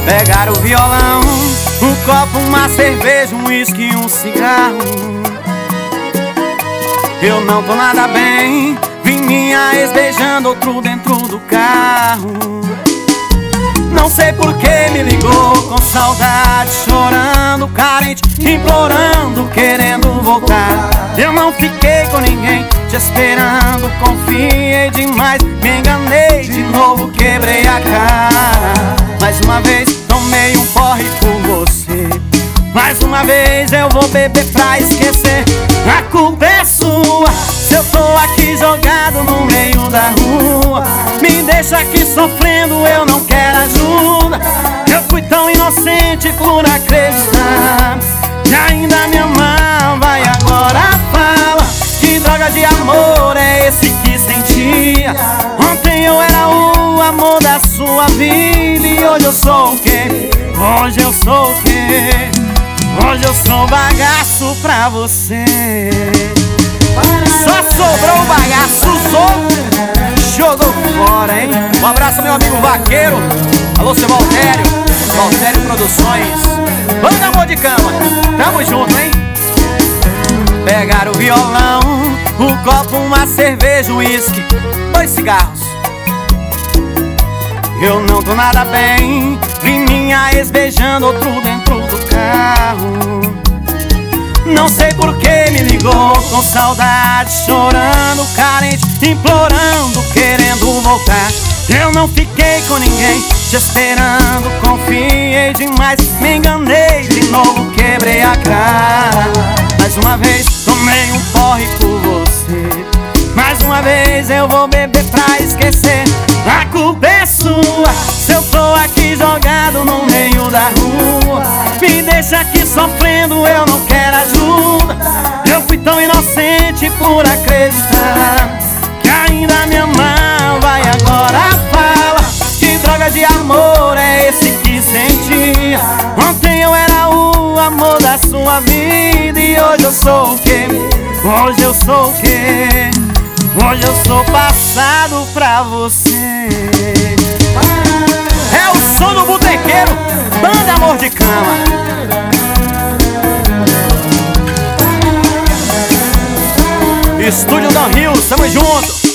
Pegar o violão, um copo, uma cerveja, um uísque e um cigarro. Eu não tô nada bem, vi minha ex beijando outro dentro do carro. Não sei por que me ligou com saudade, chorando, carente, implorando, querendo voltar. Eu não fiquei com ninguém, te esperando, confiei demais, me enganei de novo, quebrei a cara. Mais uma vez tomei um porre por você, mais uma vez eu vou beber pra esquecer. A culpa é sua, se eu tô aqui jogado no meio da rua. Me deixa aqui sofrendo, eu não quero ajuda. Eu fui tão inocente por acreditar que ainda me amava, e agora fala que droga de amor é esse que sentia. Ontem eu era o amor da sua vida e hoje eu sou o quê? Hoje eu sou o quê? Hoje eu sou bagaço pra você. Só sobrou o bagaço, jogou fora, hein? Um abraço meu amigo Vaqueiro. Alô, seu Valtério, Valtério Produções. Vamos dar amor de cama, tamo junto, hein? Pegar o violão, um copo, uma cerveja, um uísque, 2 cigarros. Eu não tô nada bem, vi minha ex beijando outro dentro do carro. Não sei por que me ligou com saudade, chorando, carente, implorando, querendo voltar. Eu não fiquei com ninguém, te esperando, confiei demais, me enganei de novo, quebrei a cara. Mais uma vez tomei um porre por você, mais uma vez eu vou beber pra esquecer. A culpa é sua, se eu tô aqui jogado no meio da rua. Me deixa aqui sofrendo, eu não quero ajuda. Eu fui tão inocente por acreditar que ainda me amava, e agora fala que droga de amor é esse que sentia. Ontem eu era o amor da sua vida e hoje eu sou o quê? Hoje eu sou o quê? Hoje eu sou passado pra você. É o som do botequeiro, banda Amor de Cama. Estúdio Dan Rios, tamo junto.